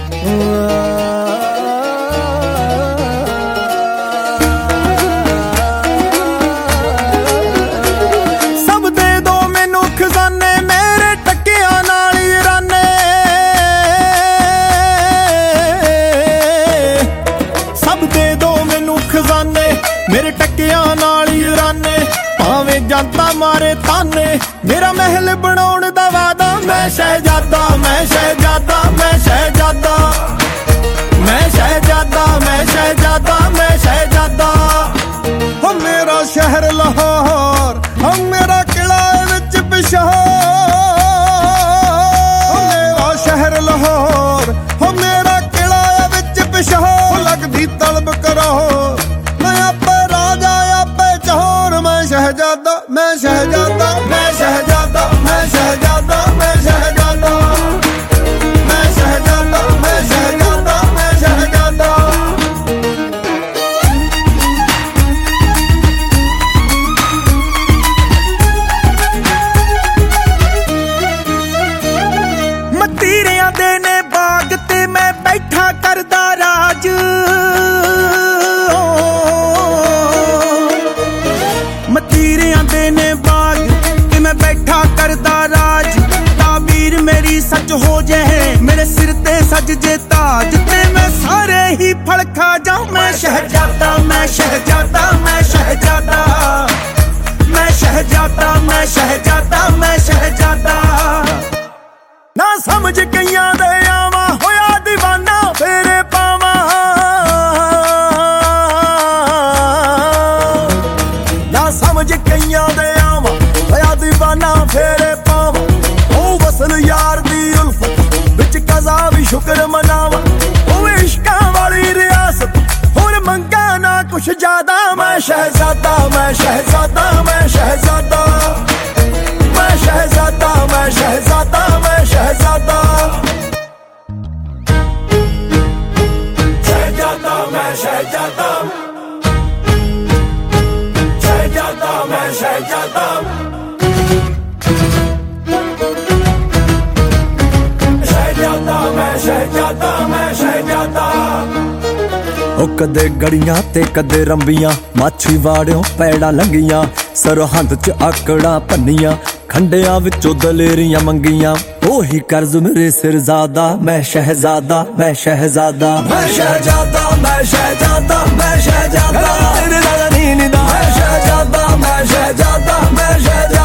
सब दे दो मैनू खजाने मेरे टक्कियां नाल ही राने, सब दे दो मैनू खजाने मेरे टक्कियां नाल ही राने, भावें जनता मारे ताने मेरा महल बनाउण दा वादा। मैं शहजादा मैं शहजादा मैं शहजादा मैं शहजादा मैं शहजादा मैं शहजादा। हो मेरा शहर लाहौर, हो मेरा किला विच पिशावर, हो मेरा शहर लाहौर, हो मेरा किला विच पिशावर। लगदी तलब करो मैं आपे राजा आपे चहोर। मैं शहजादा मैं शहजादा मैं शहजादा मैं शहजादा मैं शहजादा मैं शहजादा मैं शहजादा मैं शहजादा। मतीरियां दे ने बाग ते मैं बैठा करदा राज, मतीरियां दे ने बाग ते मैं बैठा करदा राज। ताबीर मेरी सच हो जाए मेरे सिर ते सज जे ताज, ते मैं सारे ही फल खा जाऊं। मैं शहजादा मैं शहजादा मैं शहजादा मैं शहजादा मैं शहजादा मैं शहजादा। ना समझ कईयां दे आवा होया दीवाना फेरे पावा, ना समझ कईयां दे आवा होया दीवाना फेरे पावा। ओ वसल यार दी उल्फत विच कज़ा भी शुक्र मनावा, ओ इश्कां वाली रियासत होर मंगा ना कुछ ज्यादा। मैं शहजादा मैं शहजादा मैं शहजादा मैं शहजादा मैं शहजादा मैं शहजादा शहजादा मैं शहजादा शहजादा मैं शहजादा शहजादा मैं शहजादा मैं शहजादा। ओ कदे गड़ियां ते कदे रंबियां माछी वाड़ियों पैड़ा लंघियां, सरहंद च आकड़ा भन्नियां खंडियां विचों दलेरियां मंगियां। ओही कर्ज मेरे सिर ज़ादा मैं शहजादा मैं शहजादा मैं शहजादा मैं शहजादा मैं शहजादा मैं शहजादा मैं शहजादा मैं शहजादा।